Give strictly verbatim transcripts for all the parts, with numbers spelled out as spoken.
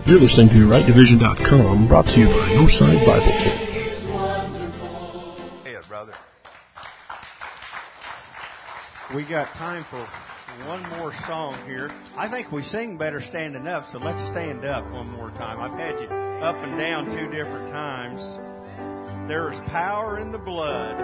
You're listening to right division dot com, brought to you by Northside Bible Church. Hey, brother. We got time for one more song here. I think we sing better standing up, so let's stand up one more time. I've had you up and down two different times. There is power in the blood.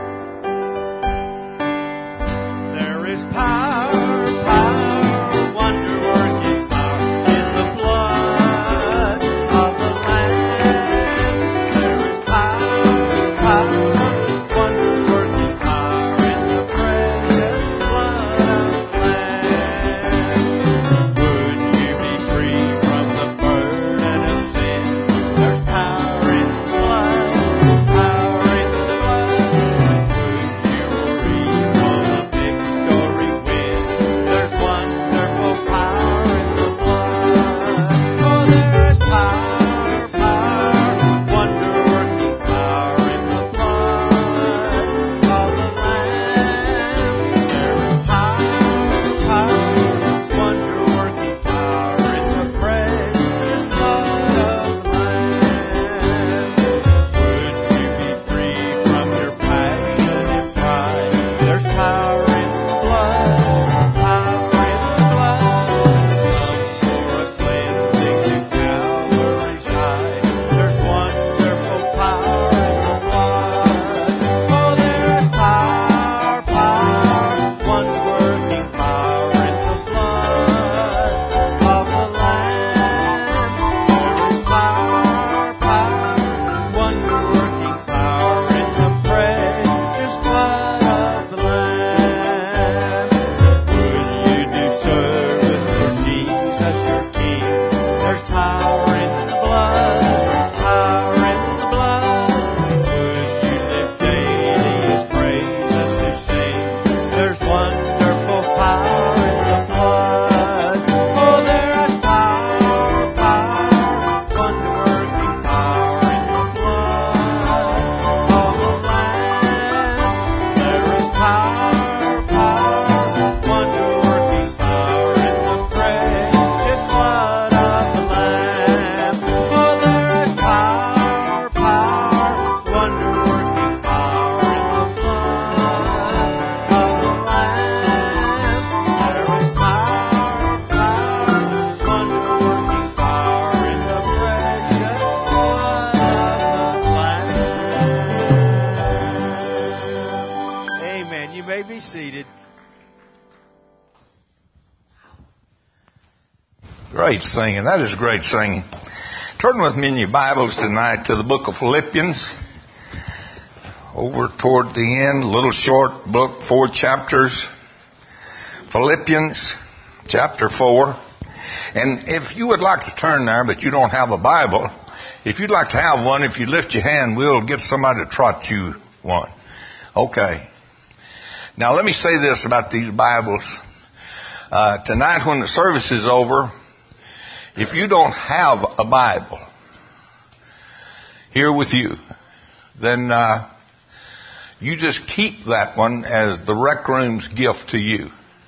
There is power, power, wonder-working power in the blood of the Lamb. There is power, power, wonder-working power in the precious blood of the Lamb. Would you be free from the burden of sin? There's power in the blood, power in the blood. Would you reap from a victory win? There's wonderful power in the blood. Oh, there's power, power, wonder-working power in the blood of the Lamb. There is power, power, wonder-working power in the precious blood of the Lamb. Would you be free from your passion and pride? There's power in the blood, power in the blood. For a cleansing to Calvary's side. There's wonderful power in the blood. Oh, there's power, power, wonder-working power in the blood of the Lamb. There is power, power, wonder-working power in the precious blood of the Lamb. Would you do service for Jesus your King? There's power in the blood, power in the blood. Would you live daily His praises to sing? There's wonderful power in the blood. Oh, there's power, power, wonder-working power in the blood of the Lamb. There is power, power, wonder-working power in the precious blood of the Lamb. Oh, there is power, power, wonder-working power in the blood of the Lamb. There is power, power, wonder-working power in the precious blood of the Lamb. Amen. You may be seated. Great singing. That is great singing. Turn with me in your Bibles tonight to the book of Philippians. Over toward the end, a little short book, four chapters. Philippians chapter four. And if you would like to turn there, but you don't have a Bible, if you'd like to have one, if you lift your hand, we'll get somebody to trot you one. Okay. Now let me say this about these Bibles. Uh, tonight when the service is over, if you don't have a Bible here with you, then uh, you just keep that one as the rec room's gift to you.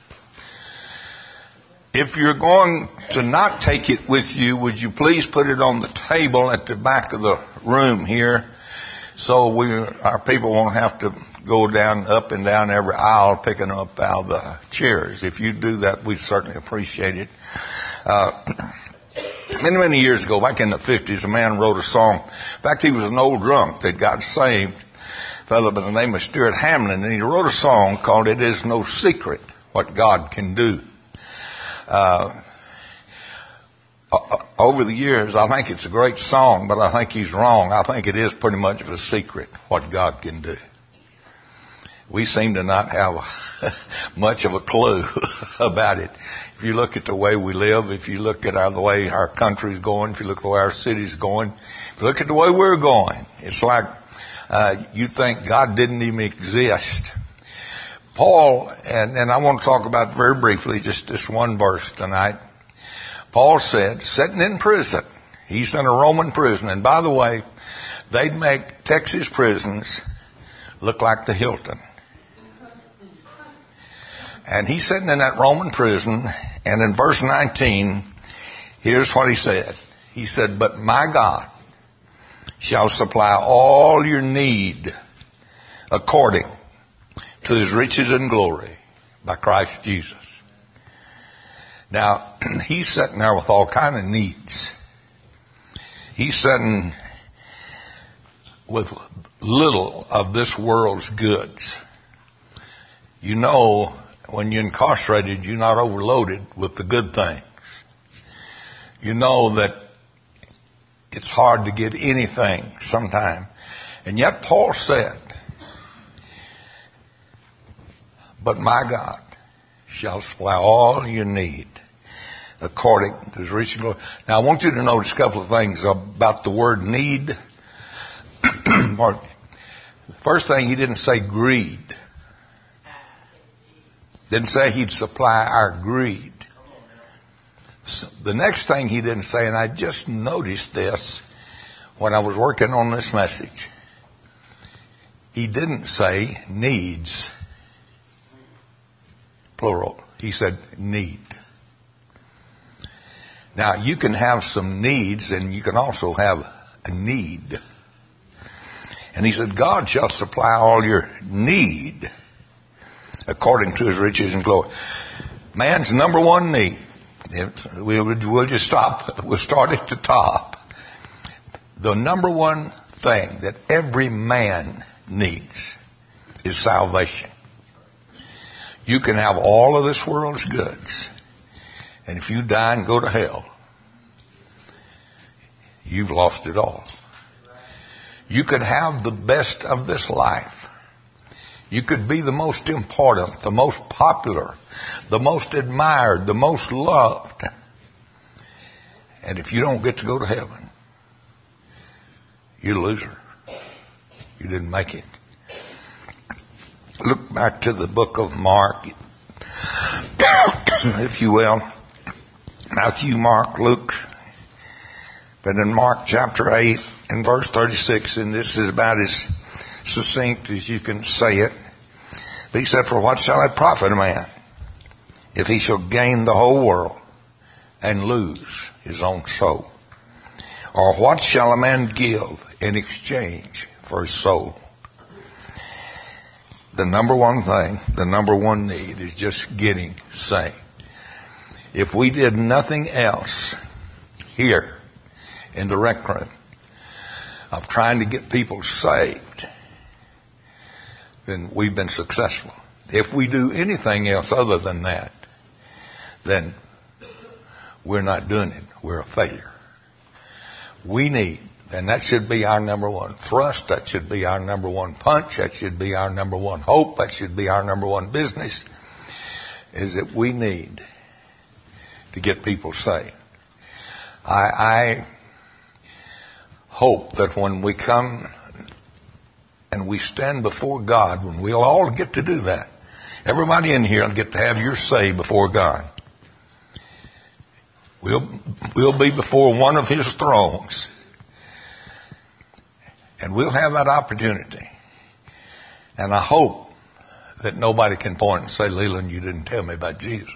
If you're going to not take it with you, would you please put it on the table at the back of the room here, so we, our people won't have to go down, up and down every aisle picking up out of the chairs. If you do that, we'd certainly appreciate it. Uh, many, many years ago, back in the fifties, a man wrote a song. In fact, he was an old drunk that got saved, a fellow by the name of Stuart Hamlin, and he wrote a song called "It Is No Secret What God Can Do." Uh, over the years, I think it's a great song, but I think he's wrong. I think it is pretty much of a secret what God can do. We seem to not have much of a clue about it. If you look at the way we live, if you look at our, the way our country's going, if you look at the way our city's going, if you look at the way we're going, it's like uh, you think God didn't even exist. Paul, and, and I want to talk about very briefly just this one verse tonight. Paul said, sitting in prison, he's in a Roman prison, and by the way, they'd make Texas prisons look like the Hilton. And he's sitting in that Roman prison, and in verse nineteen, here's what he said. he said, but my God shall supply all your need according to his riches and glory by Christ Jesus. Now, he's sitting there with all kind of needs. He's sitting with little of this world's goods. You know, when you're incarcerated, you're not overloaded with the good things. You know that it's hard to get anything sometime. And yet Paul said, but my God shall supply all your need according to his riches and glory. Now, I want you to notice a couple of things about the word need. First thing, he didn't say greed. Didn't say he'd supply our greed. So the next thing he didn't say, and I just noticed this when I was working on this message, he didn't say needs, plural. He said need. Now, you can have some needs and you can also have a need. And he said, God shall supply all your need according to his riches and glory. Man's number one need. We'll, we'll just stop. We'll start at the top. The number one thing that every man needs is salvation. You can have all of this world's goods, and if you die and go to hell, you've lost it all. You could have the best of this life. You could be the most important, the most popular, the most admired, the most loved. And if you don't get to go to heaven, you're a loser. You didn't make it. Look back to the book of Mark, if you will. Matthew, Mark, Luke. But in Mark chapter eight and verse thirty-six, and this is about as succinct as you can say it. But he said, for what shall it profit a man if he shall gain the whole world and lose his own soul? Or what shall a man give in exchange for his soul? The number one thing, the number one need is just getting saved. If we did nothing else here in the rec room of trying to get people saved, then we've been successful. If we do anything else other than that, then we're not doing it. We're a failure. We need, and that should be our number one thrust, that should be our number one punch, that should be our number one hope, that should be our number one business, is that we need to get people saved. I, I hope that when we come and we stand before God, when we'll all get to do that, everybody in here will get to have your say before God. We'll, we'll be before one of his thrones. And we'll have that opportunity. And I hope that nobody can point and say, Leland, you didn't tell me about Jesus.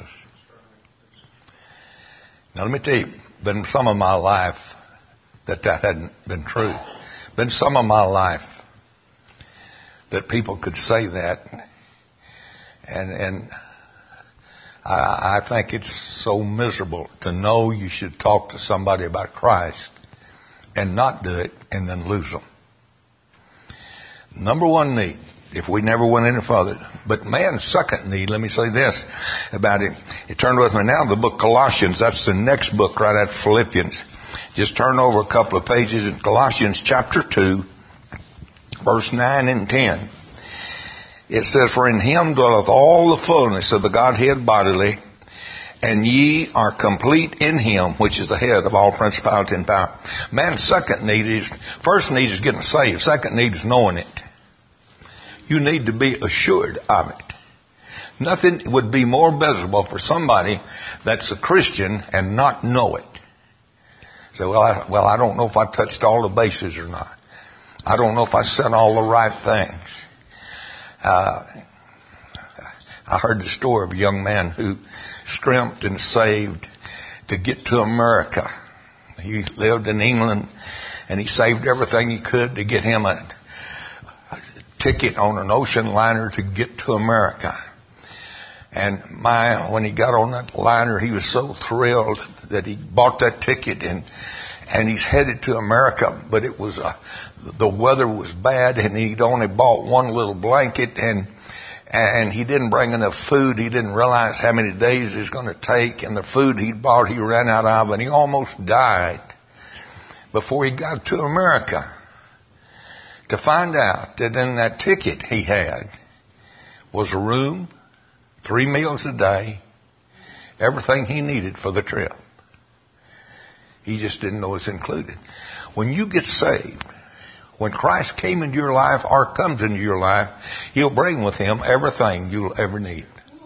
Now let me tell you, been some of my life that that hadn't been true. Been some of my life that people could say that. And, and I, I think it's so miserable to know you should talk to somebody about Christ and not do it and then lose them. Number one need, if we never went any further. But man's second need, let me say this about it. You turn with me now to the book Colossians. That's the next book right after Philippians. Just turn over a couple of pages in Colossians chapter two, verse nine and ten. It says, for in him dwelleth all the fullness of the Godhead bodily, and ye are complete in him, which is the head of all principality and power. Man's second need is, first need is getting saved. Second need is knowing it. You need to be assured of it. Nothing would be more miserable for somebody that's a Christian and not know it. Say, well, I, well, I don't know if I touched all the bases or not. I don't know if I said all the right things. Uh, I heard the story of a young man who scrimped and saved to get to America. He lived in England, and he saved everything he could to get him a, a ticket on an ocean liner to get to America. And my, when he got on that liner, he was so thrilled that he bought that ticket, and and he's headed to America. But it was uh, the weather was bad, and he'd only bought one little blanket, and and he didn't bring enough food. He didn't realize how many days it was going to take, and the food he'd bought he ran out of, and he almost died before he got to America. To find out that in that ticket he had was a room, three meals a day, everything he needed for the trip. He just didn't know it's included. When you get saved, when Christ came into your life or comes into your life, He'll bring with Him everything you'll ever need.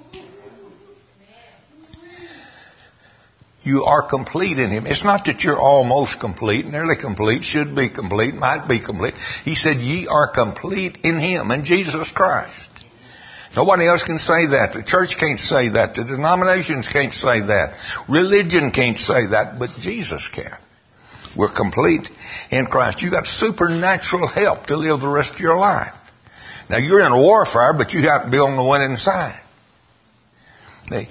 You are complete in Him. It's not that you're almost complete, nearly complete, should be complete, might be complete. He said, ye are complete in Him, in Jesus Christ. Nobody else can say that. The church can't say that. The denominations can't say that. Religion can't say that, but Jesus can. We're complete in Christ. You got supernatural help to live the rest of your life. Now, you're in a warfare, but you have to be on the winning side. See,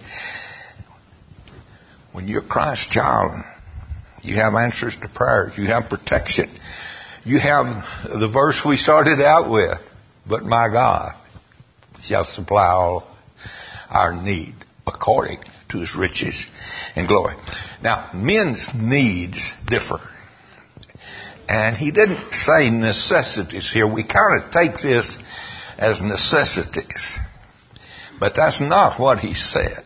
when you're Christ's child, you have answers to prayers. You have protection. You have the verse we started out with, but my God shall supply all our need according to His riches and glory. Now, men's needs differ. And He didn't say necessities here. We kind of take this as necessities. But that's not what He said.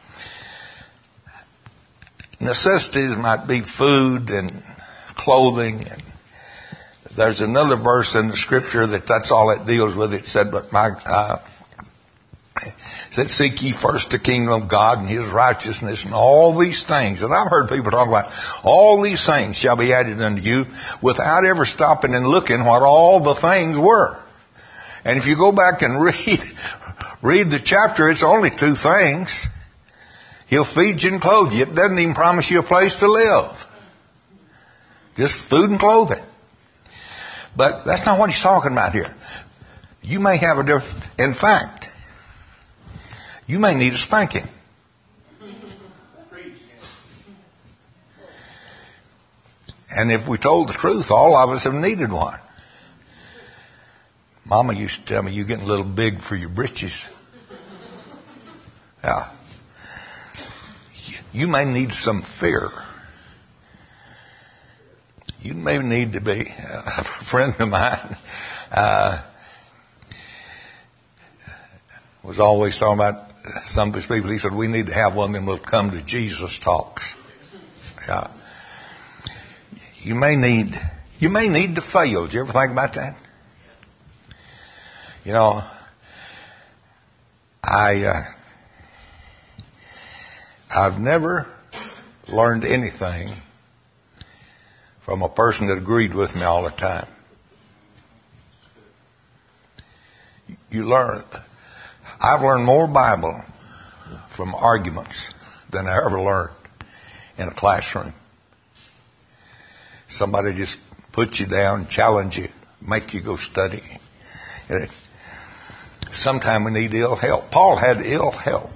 Necessities might be food and clothing. And there's another verse in the Scripture that that's all it deals with. It said, but my... Uh, It said, seek ye first the kingdom of God and His righteousness, and all these things. And I've heard people talk about, all these things shall be added unto you, without ever stopping and looking what all the things were. And if you go back and read, read the chapter, it's only two things. He'll feed you and clothe you. It doesn't even promise you a place to live. Just food and clothing. But that's not what He's talking about here. You may have a different, in fact, you may need a spanking. And if we told the truth, all of us have needed one. Mama used to tell me, you're getting a little big for your britches. Yeah. You may need some fear. You may need to be, a friend of mine uh, was always talking about some of his people. He said, we need to have one of them will come to Jesus talks. Yeah. You may need, you may need to fail. Did you ever think about that? You know, I, uh, I've never learned anything from a person that agreed with me all the time. You learn, I've learned more Bible from arguments than I ever learned in a classroom. Somebody just put you down, challenge you, make you go study. Sometimes we need ill help. Paul had ill help.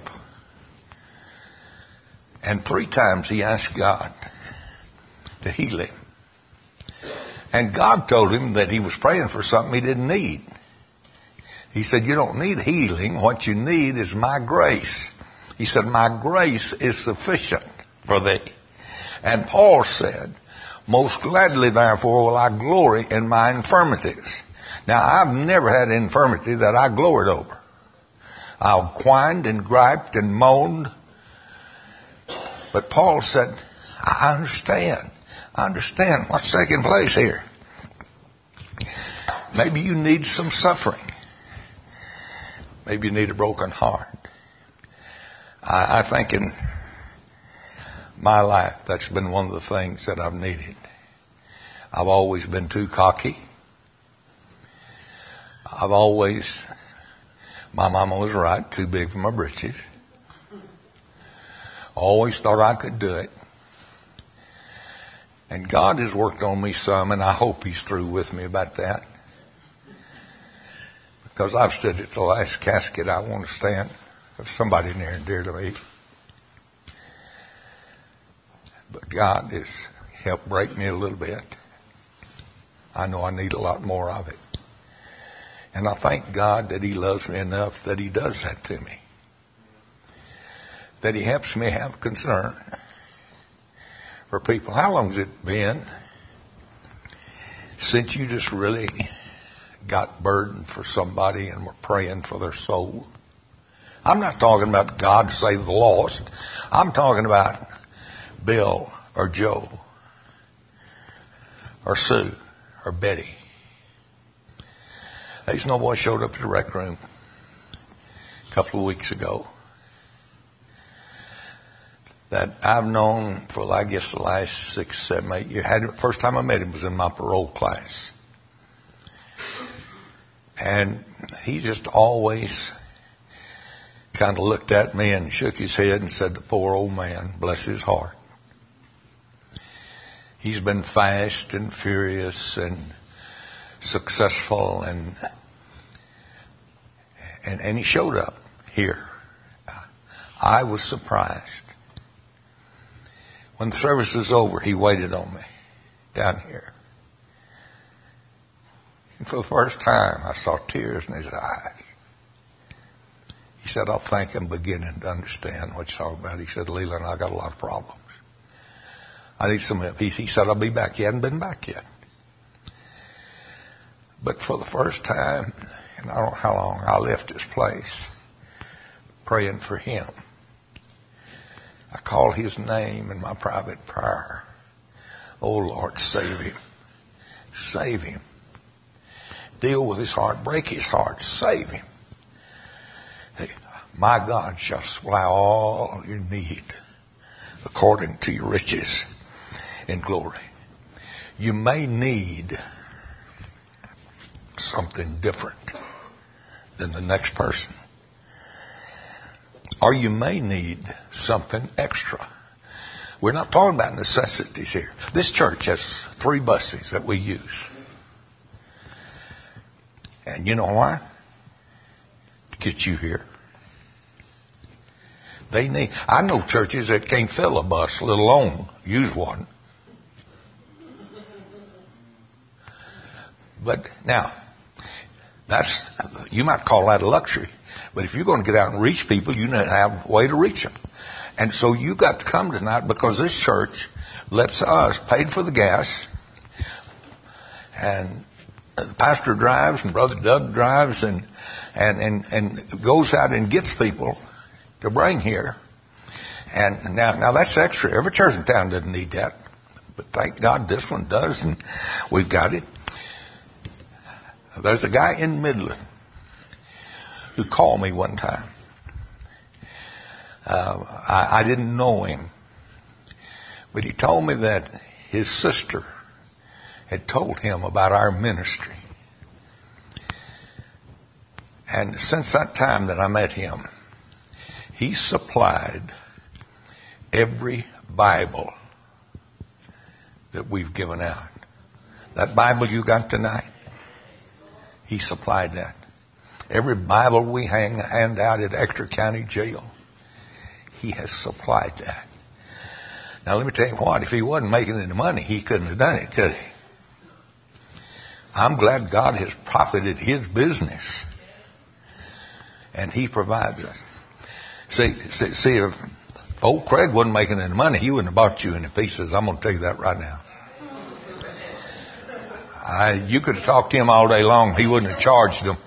And three times he asked God to heal him. And God told him that he was praying for something he didn't need. He said, you don't need healing. What you need is my grace. He said, my grace is sufficient for thee. And Paul said, most gladly therefore will I glory in my infirmities. Now, I've never had an infirmity that I gloried over. I've whined and griped and moaned. But Paul said, I understand. I understand what's taking place here. Maybe you need some suffering. Maybe you need a broken heart. I, I think in my life, that's been one of the things that I've needed. I've always been too cocky. I've always, my mama was right, too big for my britches. Always thought I could do it. And God has worked on me some, and I hope He's through with me about that. Because I've stood at the last casket I want to stand of somebody near and dear to me. But God has helped break me a little bit. I know I need a lot more of it. And I thank God that He loves me enough that He does that to me. That He helps me have concern for people. How long's it been since you just really got burdened for somebody and were praying for their soul? I'm not talking about God to save the lost. I'm talking about Bill or Joe or Sue or Betty. These no boy showed up at the rec room a couple of weeks ago that I've known for, I guess, the last six, seven, eight years. Had, first time I met him was in my parole class. And he just always kind of looked at me and shook his head and said, the poor old man, bless his heart. He's been fast and furious and successful, and and, and he showed up here. I was surprised. When the service was over, he waited on me down here. And for the first time, I saw tears in his eyes. He said, I think I'm beginning to understand what you're talking about. He said, Leland, I got a lot of problems. I need some help. He, he said, I'll be back. He hadn't been back yet. But for the first time, and I don't know how long, I left this place praying for him. I called his name in my private prayer. Oh, Lord, save him. Save him. Deal with his heart. Break his heart. Save him. Hey, my God shall supply all your need according to your riches in glory. You may need something different than the next person. Or you may need something extra. We're not talking about necessities here. This church has three buses that we use. And you know why? To get you here. They need, I know churches that can't fill a bus, let alone use one. But now, that's, you might call that a luxury. But if you're going to get out and reach people, you need to have a way to reach them. And so you got to come tonight because this church lets us pay for the gas. And the pastor drives and Brother Doug drives and, and, and, and goes out and gets people to bring here. And now, now that's extra. Every church in town doesn't need that. But thank God this one does, and we've got it. There's a guy in Midland who called me one time. Uh, I, I didn't know him. But he told me that his sister had told him about our ministry. And since that time that I met him, he supplied every Bible that we've given out. That Bible you got tonight, he supplied that. Every Bible we hang, hand out at Exeter County Jail, he has supplied that. Now let me tell you what, if he wasn't making any money, he couldn't have done it, could he? I'm glad God has profited his business. And he provides us. See, see, see, if old Craig wasn't making any money, he wouldn't have bought you any pieces. I'm going to tell you that right now. I, you could have talked to him all day long. He wouldn't have charged them.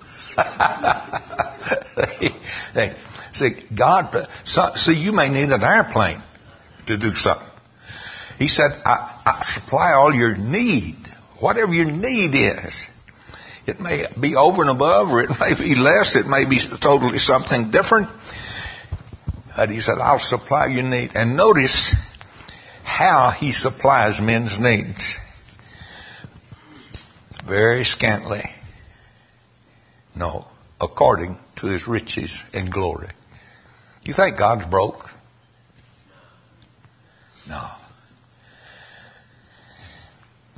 See, God, so, see, you may need an airplane to do something. He said, I, I supply all your need, whatever your need is. It may be over and above, or it may be less. It may be totally something different. But he said, I'll supply your need. And notice how he supplies men's needs. Very scantily. No, according to his riches and glory. You think God's broke? No.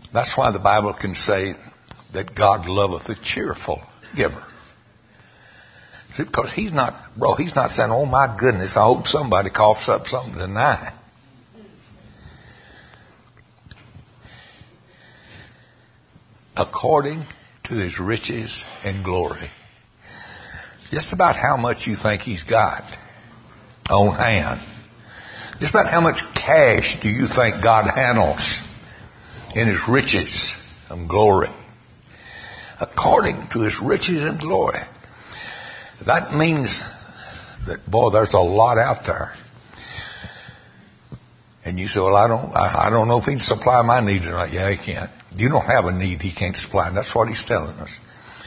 That's why the Bible can say that God loveth a cheerful giver. See, because he's not, bro, he's not saying, oh my goodness, I hope somebody coughs up something tonight. According to his riches and glory. Just about how much you think he's got on hand. Just about how much cash do you think God handles in his riches and glory? According to his riches and glory. That means that, boy, there's a lot out there. And you say, well, I don't, I, I don't know if he can supply my needs or not. Yeah, he can. You don't have a need he can't supply. And that's what he's telling us.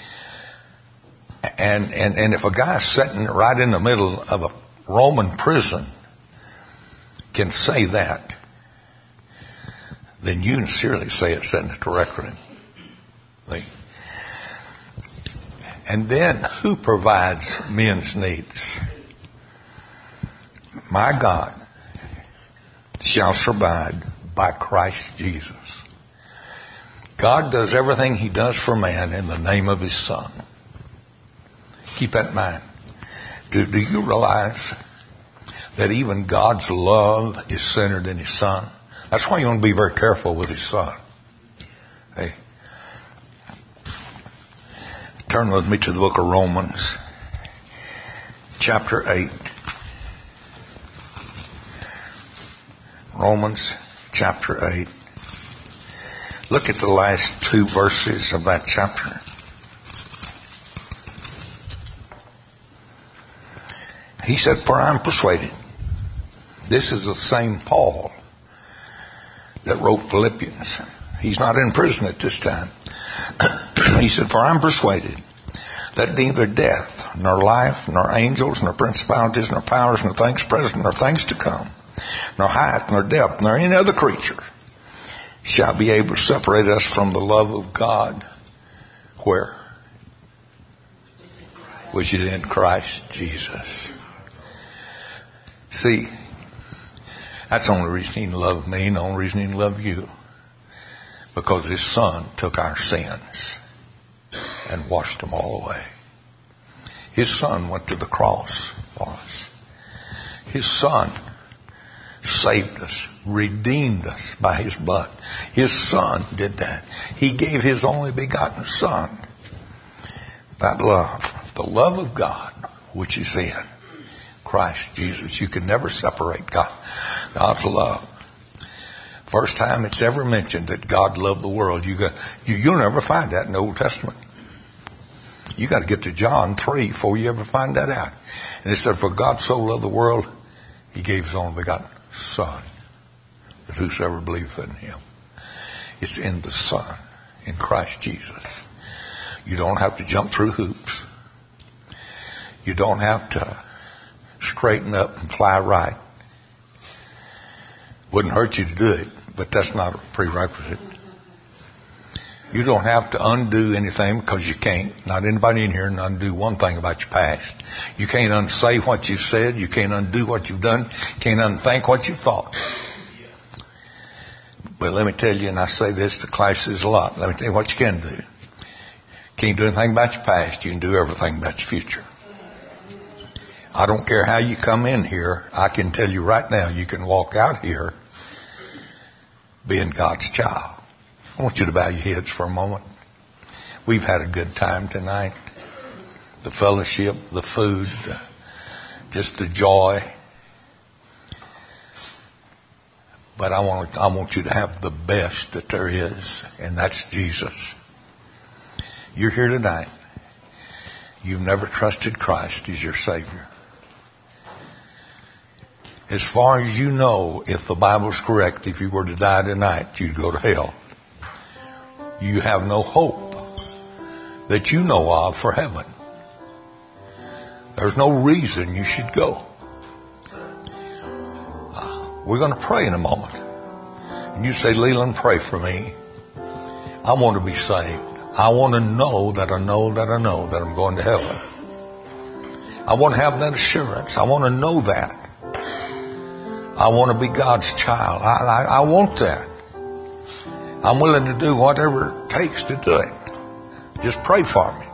And, and, and if a guy sitting right in the middle of a Roman prison can say that, then you can surely say it sitting at the record. And then who provides men's needs? My God shall provide by Christ Jesus. God does everything he does for man in the name of his Son. Keep that in mind. Do, do you realize that even God's love is centered in his Son? That's why you want to be very careful with his Son. Hey, turn with me to the book of Romans, chapter eight. Romans, chapter eight. Look at the last two verses of that chapter. He said, for I am persuaded. This is the same Paul that wrote Philippians. He's not in prison at this time. He said, for I am persuaded that neither death, nor life, nor angels, nor principalities, nor powers, nor things present, nor things to come, nor height, nor depth, nor any other creature shall be able to separate us from the love of God. Where? Which is in Christ Jesus. See, that's the only reason he loved me and the only reason he loved you. Because his Son took our sins and washed them all away. His Son went to the cross for us. His Son saved us, redeemed us by his blood. His Son did that. He gave his only begotten Son. That love, the love of God, which is in Christ Jesus. You can never separate God, God's love. First time it's ever mentioned that God loved the world. You got, you, you'll never find that in the Old Testament. You got to get to John three before you ever find that out. And it said, for God so loved the world, he gave his only begotten Son, that whosoever believeth in him. It's in the Son, in Christ Jesus. You don't have to jump through hoops. You don't have to straighten up and fly right. Wouldn't hurt you to do it, but that's not a prerequisite. You don't have to undo anything because you can't. Not anybody in here can undo one thing about your past. You can't unsay what you've said. You can't undo what you've done. You can't unthink what you've thought. But let me tell you, and I say this to classes a lot, let me tell you what you can do. Can't do anything about your past. You can do everything about your future. I don't care how you come in here. I can tell you right now, you can walk out here being God's child. I want you to bow your heads for a moment. We've had a good time tonight. The fellowship, the food, just the joy. But I want, I want you to have the best that there is, and that's Jesus. You're here tonight. You've never trusted Christ as your Savior. As far as you know, if the Bible's correct, if you were to die tonight, you'd go to hell. You have no hope that you know of for heaven. There's no reason you should go. Uh, we're going to pray in a moment. And you say, Leland, pray for me. I want to be saved. I want to know that I know that I know that I'm going to heaven. I want to have that assurance. I want to know that. I want to be God's child. I, I, I want that. I'm willing to do whatever it takes to do it. Just pray for me.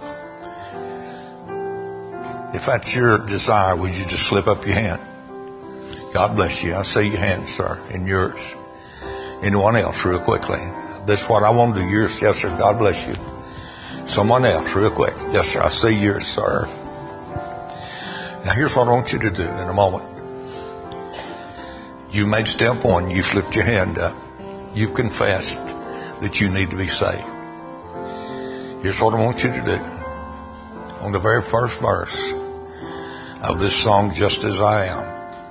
If that's your desire, would you just slip up your hand? God bless you. I see your hand, sir, and yours. Anyone else, real quickly? This is what I want to do. Yours, yes, sir. God bless you. Someone else, real quick. Yes, sir. I see yours, sir. Now, here's what I want you to do in a moment. You made step one. You slipped your hand up. You've confessed that you need to be saved. Here's what I want you to do. On the very first verse of this song, Just As I Am,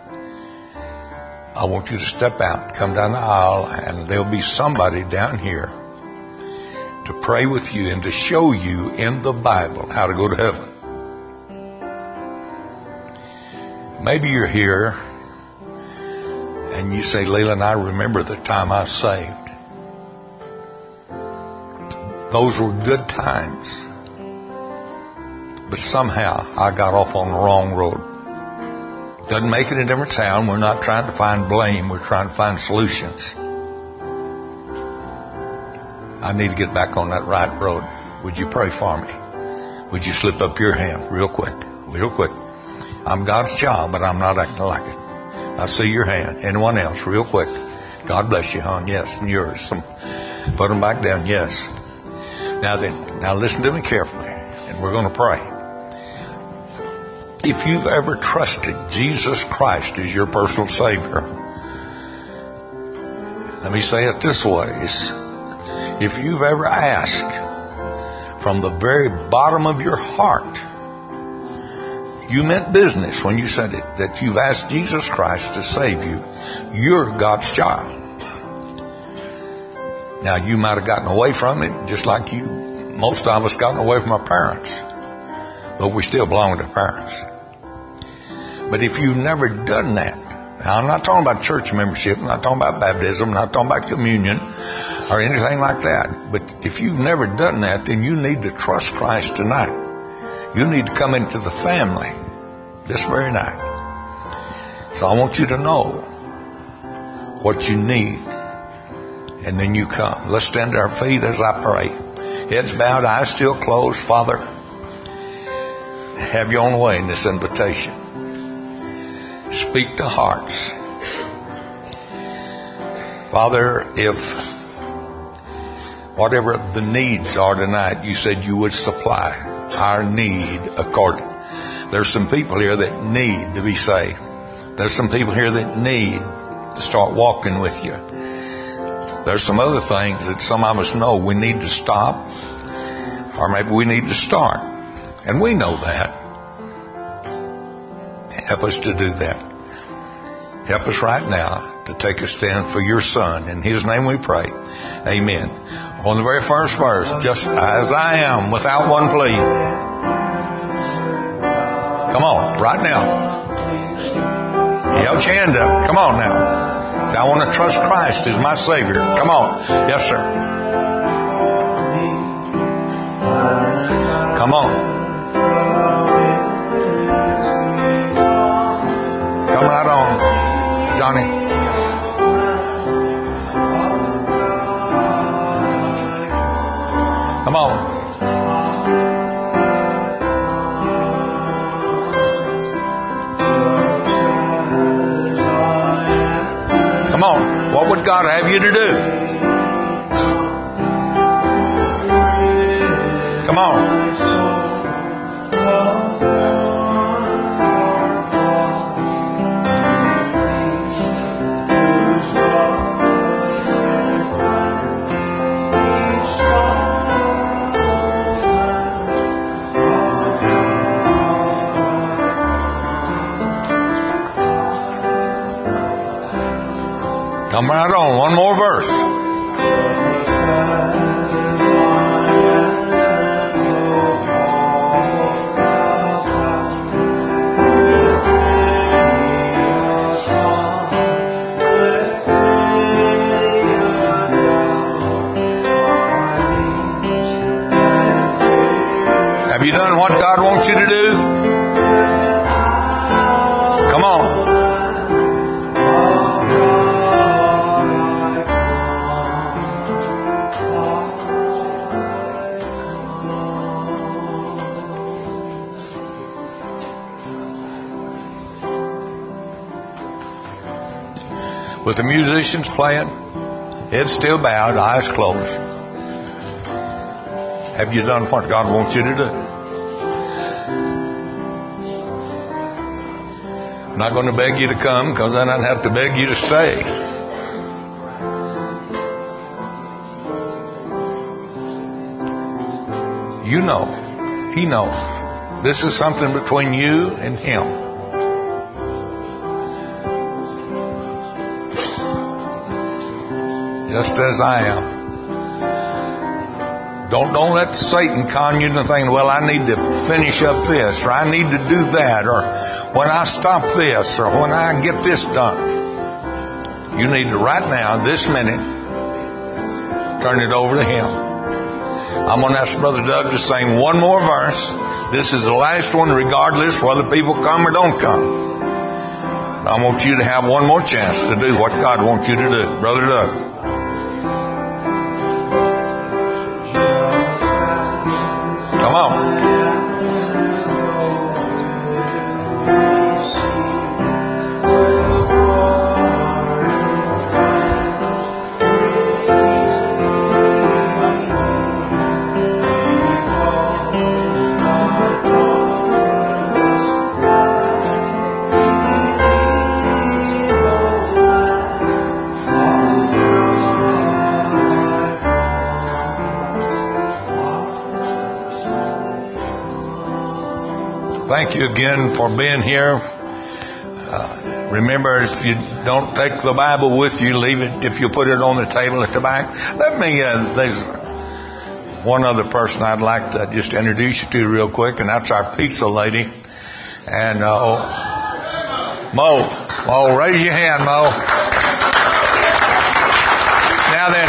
I want you to step out, come down the aisle, and there'll be somebody down here to pray with you and to show you in the Bible how to go to heaven. Maybe you're here and you say, Leland, I remember the time I was saved. Those were good times. But somehow I got off on the wrong road. Doesn't make any difference how. We're not trying to find blame. We're trying to find solutions. I need to get back on that right road. Would you pray for me? Would you slip up your hand real quick? Real quick. I'm God's child, but I'm not acting like it. I see your hand. Anyone else? Real quick. God bless you, hon. Yes, and yours. Some, put them back down. Yes. Now then, now listen to me carefully, and we're going to pray. If you've ever trusted Jesus Christ as your personal Savior, let me say it this way. If you've ever asked from the very bottom of your heart, you meant business when you said it, that you've asked Jesus Christ to save you, you're God's child. Now, you might have gotten away from it, just like you, most of us gotten away from our parents. But we still belong to our parents. But if you've never done that, now I'm not talking about church membership, I'm not talking about baptism, I'm not talking about communion or anything like that. But if you've never done that, then you need to trust Christ tonight. You need to come into the family this very night. So I want you to know what you need, and then you come. Let's stand to our feet as I pray. Heads bowed, eyes still closed. Father, have your own way in this invitation. Speak to hearts. Father, if whatever the needs are tonight, you said you would supply our need according. There's some people here that need to be saved. There's some people here that need to start walking with you. There's some other things that some of us know we need to stop, or maybe we need to start. And we know that. Help us to do that. Help us right now to take a stand for your Son. In His name we pray. Amen. On the very first verse, just as I am, without one plea. Come on, right now. You have your hand up. Come on now. Say, I want to trust Christ as my Savior. Come on. Yes, sir. Come on. Come right on, Johnny. Come on. Come on. What would God have you to do? Come on. Come right on. One more verse. Have you done what God wants you to do? Come on. With the musicians playing, heads still bowed, eyes closed. Have you done what God wants you to do? I'm not going to beg you to come, because then I'd have to beg you to stay. You know. He knows. This is something between you and Him. Just as I am. Don't, don't let Satan con you into thinking, well, I need to finish up this, or I need to do that, or when I stop this, or when I get this done. You need to, right now, this minute, turn it over to Him. I'm going to ask Brother Doug to sing one more verse. This is the last one, regardless whether people come or don't come. I want you to have one more chance to do what God wants you to do. Brother Doug. Come on. Thank you again for being here. Uh, remember, if you don't take the Bible with you, leave it. If you put it on the table at the back. Let me, uh, there's one other person I'd like to just introduce you to real quick, and that's our pizza lady. And, uh, oh, Mo. Oh, raise your hand, Mo. Now then,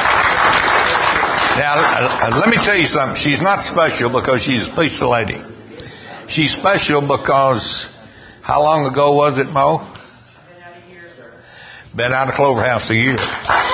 now, uh, let me tell you something. She's not special because she's a pizza lady. She's special because, how long ago was it, Mo? Been out a year, sir. Been out of Clover House a year.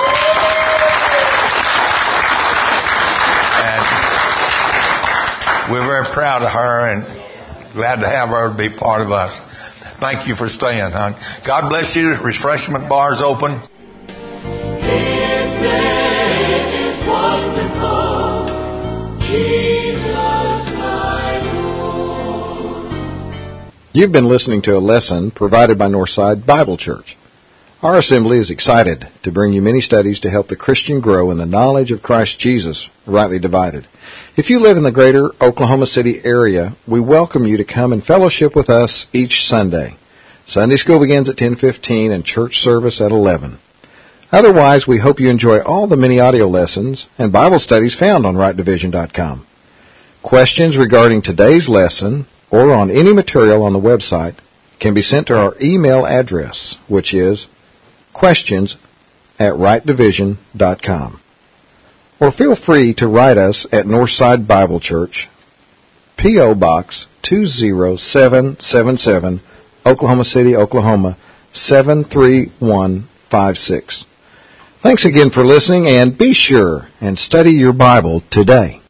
And we're very proud of her and glad to have her to be part of us. Thank you for staying, hon. God bless you. Refreshment bar's open. His name is wonderful, Jesus my Lord. You've been listening to a lesson provided by Northside Bible Church. Our assembly is excited to bring you many studies to help the Christian grow in the knowledge of Christ Jesus, rightly divided. If you live in the greater Oklahoma City area, we welcome you to come and fellowship with us each Sunday. Sunday school begins at ten fifteen and church service at eleven. Otherwise, we hope you enjoy all the many audio lessons and Bible studies found on right division dot com. Questions regarding today's lesson or on any material on the website can be sent to our email address, which is questions at right division dot com. Or feel free to write us at Northside Bible Church, P O. Box two zero seven seven seven, Oklahoma City, Oklahoma seven three one five six. Thanks again for listening, and be sure and study your Bible today.